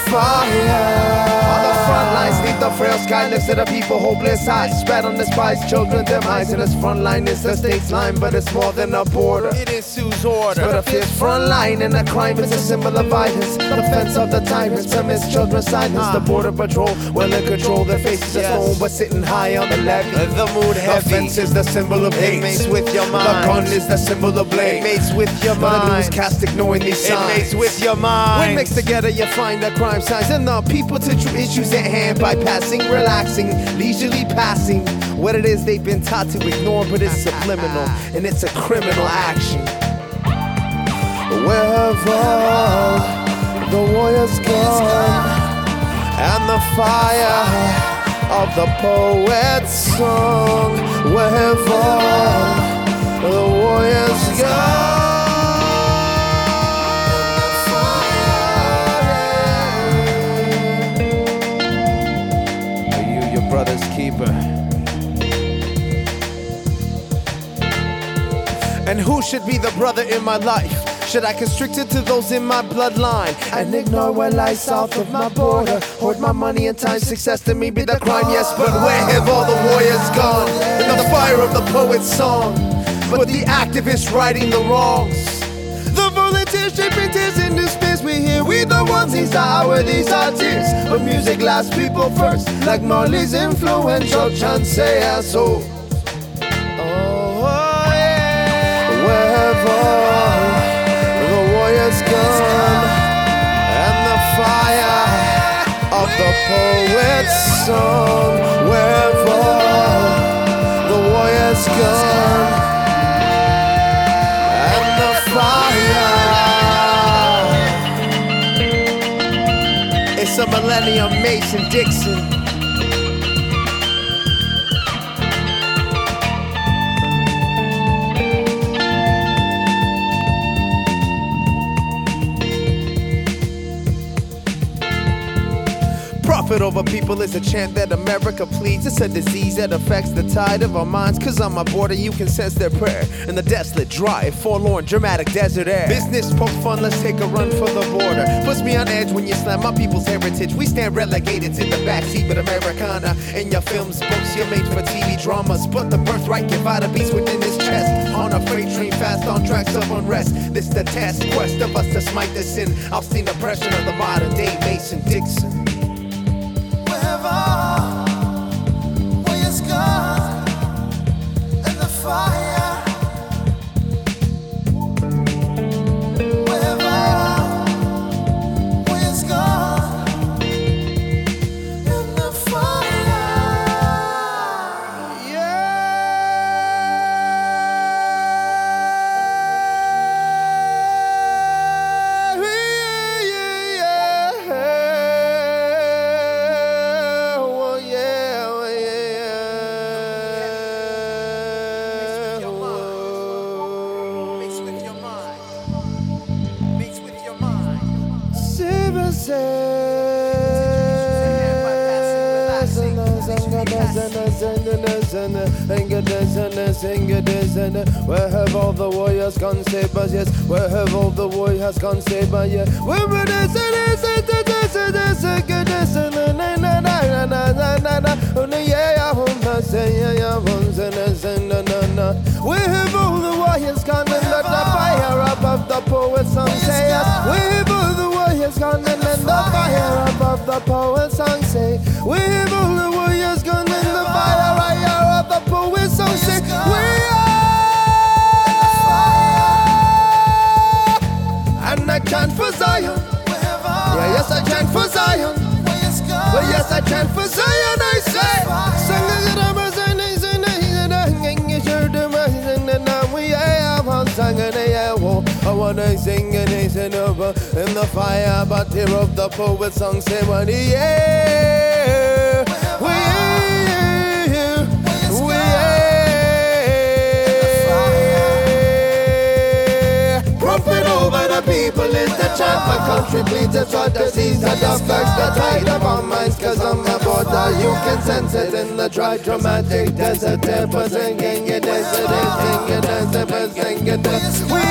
fire. On the front lines, neath the frail sky, lifts to the people, hopeless eyes, spread on despised children, demise. And this front line is the state's line, but it's more than a border. It ensues order. But a fierce front line, and a crime is a symbol of violence. The fence of the tyrants amidst children's silence. The border patrol, well in control, their faces are stone, but sitting high on the levee. The mood heavy. The fence is the symbol of hate. It mates with your mind. The gun is the symbol of blame. It mates with your mind. The news cast ignoring these signs. It mates with your mind. When mixed together, you find the crime signs and the people to true issues at hand, bypassing, relaxing, leisurely passing what it is they've been taught to ignore, but it's subliminal and it's a criminal action. Wherever the warrior's gone and the fire of the poet's song, wherever the warrior's gone. Brother's keeper. And who should be the brother in my life? Should I constrict it to those in my bloodline and ignore what lies south of my border? Hoard my money and time, success to me be the crime, yes, but where have all the warriors gone? In the fire of the poet's song, but the activists righting the wrongs. The volunteers shaping tears in this space we hear. We the ones, these are tears. But music lasts people first, like Marley's influential chance say so. Oh yeah. Wherever the warrior's gone and the fire of the poet's song, wherever the warrior's gone and the fire. It's a Millennium Mason Dixon. Profit over people is a chant that America pleads. It's a disease that affects the tide of our minds. Cause on my border you can sense their prayer in the desolate, dry, forlorn, dramatic desert air. Business post fun, let's take a run for the border. Puts me on edge when you slam my people's heritage. We stand relegated to the backseat, but Americana in your films, books, you're made for TV dramas. But the birthright give out a beast within his chest. On a freight train fast on tracks of unrest. This the task quest of us to smite the sin. I've seen the oppression of the modern day Mason Dixon. Where it's gone and the fire. Wherever where it's gone and the fire. Where have all the warriors gone, save us, yes? Where have all the warriors gone, save us, yes? Where have all the warriors gone and let the fire above the poet's song say yes? Where have all the warriors gone and let the fire above the poet's song say? Where have all the warriors gone and the fire of the poet's song say? And I chant for Zion. Yeah, yes, I chant for Zion. Well, yes, I chant for Zion, I say. I wanna sing and hasten over in the fire, but tear of the poet's song say what yeah. Profit over the people is the chant. My country bleeds, it's what disease that affects the tide of our minds. Cause on the border you can sense it in the dry, dramatic desert. Singing it, singing it, singing it.